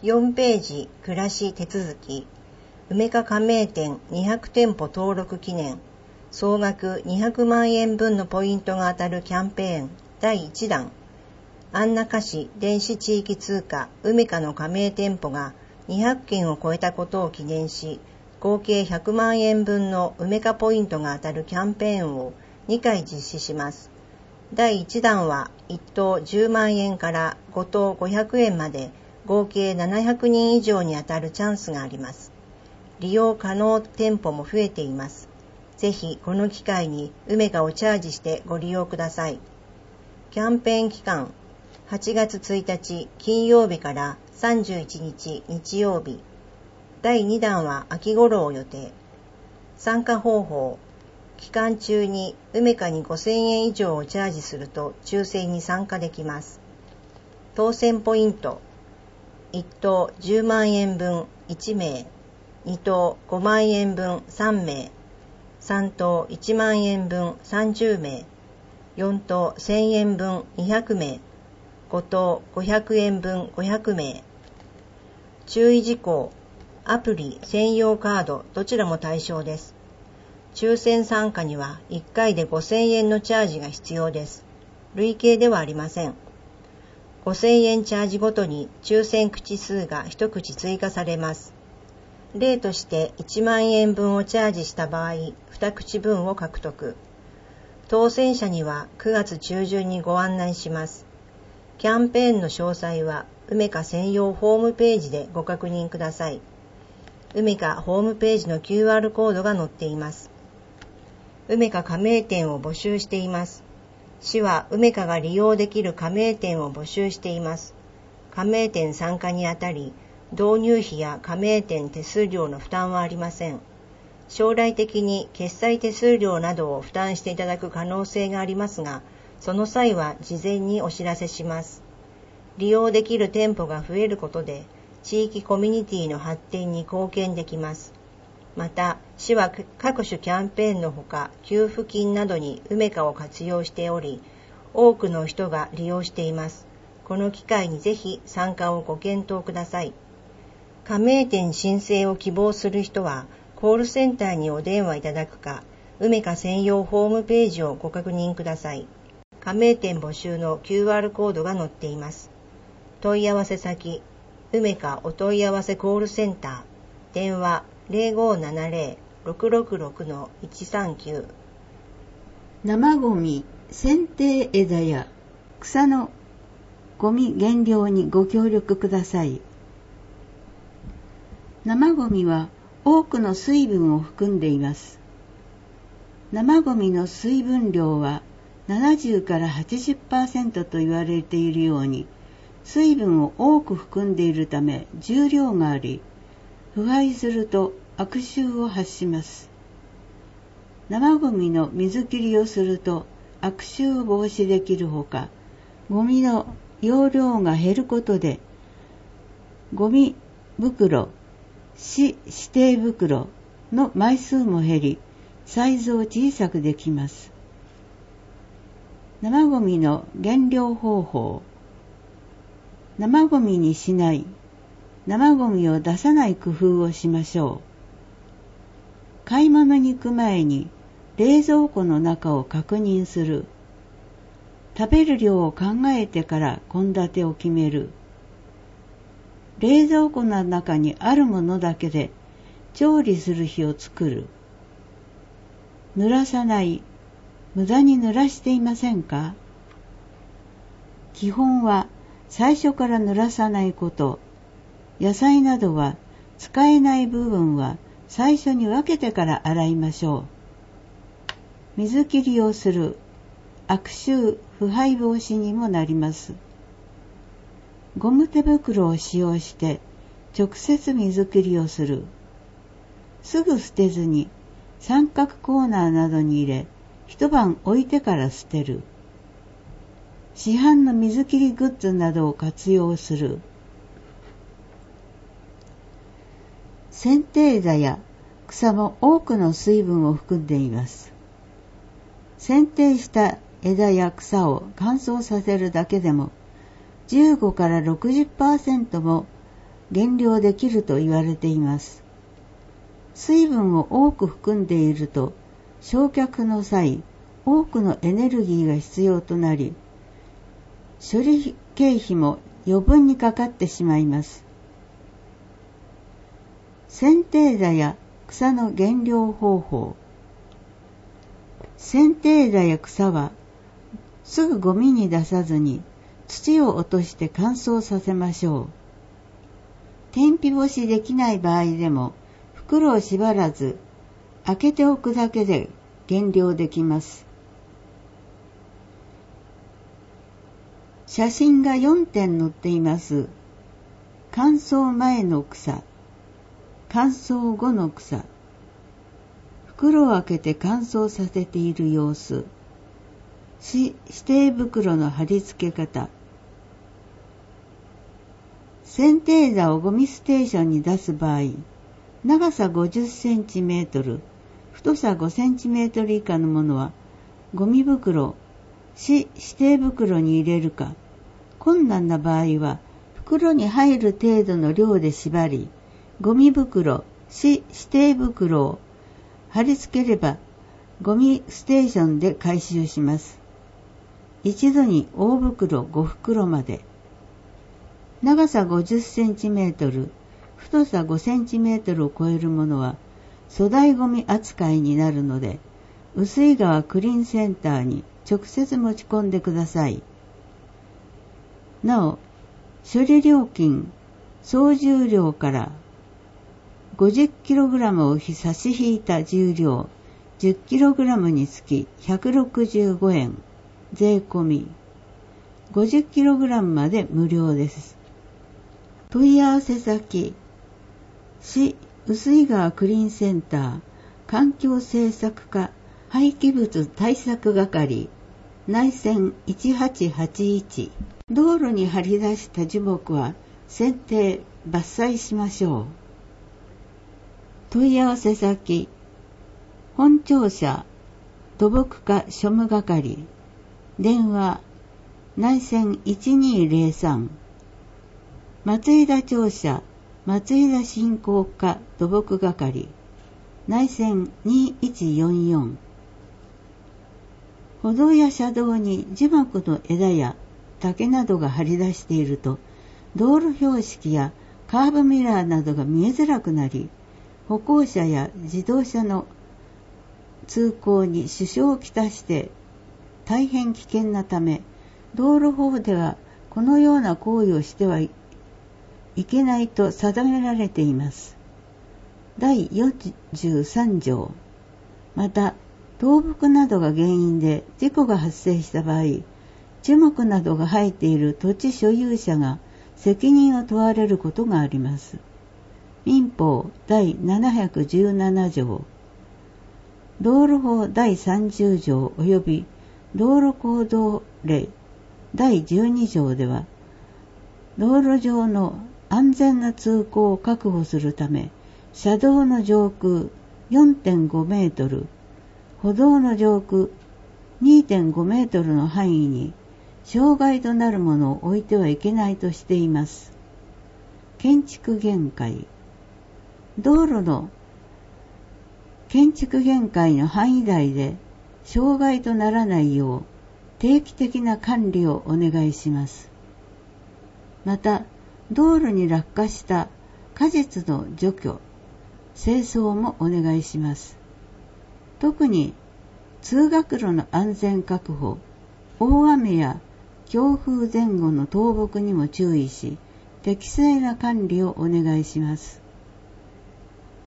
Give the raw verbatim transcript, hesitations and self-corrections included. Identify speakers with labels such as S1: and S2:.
S1: よんページ暮らし手続き梅花加盟店にひゃくてんぽ登録記念総額にひゃくまんえん分のポイントが当たるキャンペーンだいいちだん安中市電子地域通貨梅花の加盟店舗がにひゃくけんを超えたことを記念し合計ひゃくまんえん分の梅花ポイントが当たるキャンペーンをにかい実施します。だいいちだんはいっとうじゅうまんえんからごとうごひゃくえんまで合計ななひゃくにん以上に当たるチャンスがあります。利用可能店舗も増えています。ぜひこの機会に梅花をチャージしてご利用ください。キャンペーン期間はちがつついたち金曜日からさんじゅういちにち日曜日。だいにだんは秋頃を予定。参加方法期間中に梅花にごせんえん以上をチャージすると抽選に参加できます。当選ポイントいっとうじゅうまんえんぶんいちめい、にとうごまんえんぶんさんめい、さんとういちまんえんぶんさんじゅうめい、よんとうせんえんぶんにひゃくめい、ごとうごひゃくえんぶんごひゃくめい。注意事項アプリ専用カードどちらも対象です。抽選参加にはいっかいでごせんえんのチャージが必要です。累計ではありません。ごせんえんチャージごとに抽選口数がいち口追加されます。例としていちまんえんぶんをチャージした場合、に口分を獲得。当選者にはくがつちゅうじゅんにご案内します。キャンペーンの詳細は梅花専用ホームページでご確認ください。梅花ホームページの キューアール コードが載っています。梅花加盟店を募集しています。市は梅花が利用できる加盟店を募集しています。加盟店参加にあたり、導入費や加盟店手数料の負担はありません。将来的に決済手数料などを負担していただく可能性がありますが、その際は事前にお知らせします。利用できる店舗が増えることで、地域コミュニティの発展に貢献できます。また、市は各種キャンペーンのほか、給付金などに梅花を活用しており、多くの人が利用しています。この機会にぜひ参加をご検討ください。加盟店申請を希望する人は、コールセンターにお電話いただくか、梅花専用ホームページをご確認ください。加盟店募集の キューアール コードが載っています。問い合わせ先、梅花お問い合わせコールセンター、電話 ゼロごーななゼロ ろくろくろく いちさんきゅう。
S2: 生ゴミ、剪定枝や草のゴミ減量にご協力ください。生ゴミは多くの水分を含んでいます。生ゴミの水分量はななじゅうからはちじゅっパーセント と言われているように、水分を多く含んでいるため重量があり、腐敗すると悪臭を発します。生ゴミの水切りをすると悪臭を防止できるほか、ゴミの容量が減ることで、ゴミ袋、市指定袋の枚数も減り、サイズを小さくできます。生ゴミの減量方法。生ゴミにしない、生ゴミを出さない工夫をしましょう。買い物に行く前に冷蔵庫の中を確認する。食べる量を考えてから献立を決める。冷蔵庫の中にあるものだけで調理する日を作る。濡らさない、無駄に濡らしていませんか？基本は最初から濡らさないこと。野菜などは使えない部分は最初に分けてから洗いましょう。水切りをする。悪臭、腐敗防止にもなります。ゴム手袋を使用して直接水切りをする。すぐ捨てずに三角コーナーなどに入れ、一晩置いてから捨てる。市販の水切りグッズなどを活用する。剪定枝や草も多くの水分を含んでいます。剪定した枝や草を乾燥させるだけでもじゅうごからろくじゅっパーセントも減量できると言われています。水分を多く含んでいると、焼却の際、多くのエネルギーが必要となり、処理経費も余分にかかってしまいます。剪定枝や草の減量方法。剪定枝や草はすぐゴミに出さずに土を落として乾燥させましょう。天日干しできない場合でも袋を縛らず開けておくだけで減量できます。写真がよんてん載っています。乾燥前の草、乾燥後の草、袋を開けて乾燥させている様子、指定袋の貼り付け方。剪定枝をゴミステーションに出す場合、長さごじゅっセンチメートル、太さごセンチメートル以下のものは、ゴミ袋、指定袋に入れるか、困難な場合は、袋に入る程度の量で縛り、ゴミ袋、指定袋を貼り付ければ、ゴミステーションで回収します。一度に大袋ご袋まで。長さごじゅっセンチメートル、太さごセンチメートルを超えるものは粗大ゴミ扱いになるので、碓井川クリーンセンターに直接持ち込んでください。なお、処理料金、総重量からごじゅっキログラムを差し引いた重量 じゅっキログラム につきひゃくろくじゅうごえん、税込み。ごじゅっキログラム まで無料です。問い合わせ先、市碓井川クリーンセンター環境政策課廃棄物対策係、内線いちはちはちいち。道路に張り出した樹木は剪定伐採しましょう。問い合わせ先、本庁舎土木課庶務係、電話内線いちにーぜろさん、松井田庁舎松井田振興課土木係、内線にいちよんよん。歩道や車道に樹木の枝や竹などが張り出していると、道路標識やカーブミラーなどが見えづらくなり、歩行者や自動車の通行に支障をきたして大変危険なため、道路法ではこのような行為をしてはいけないと定められています。だいよんじゅうさん条。また、倒木などが原因で事故が発生した場合、樹木などが生えている土地所有者が責任を問われることがあります。民法だいななひゃくじゅうなな条、道路法だいさんじゅう条及び道路行動令だいじゅうに条では、道路上の安全な通行を確保するため、車道の上空 よんてんごメートル、歩道の上空 にてんごメートルの範囲に障害となるものを置いてはいけないとしています。建築限界。道路の建築限界の範囲内で障害とならないよう定期的な管理をお願いします。また、道路に落下した果実の除去、清掃もお願いします。特に通学路の安全確保、大雨や強風前後の倒木にも注意し、適正な管理をお願いします。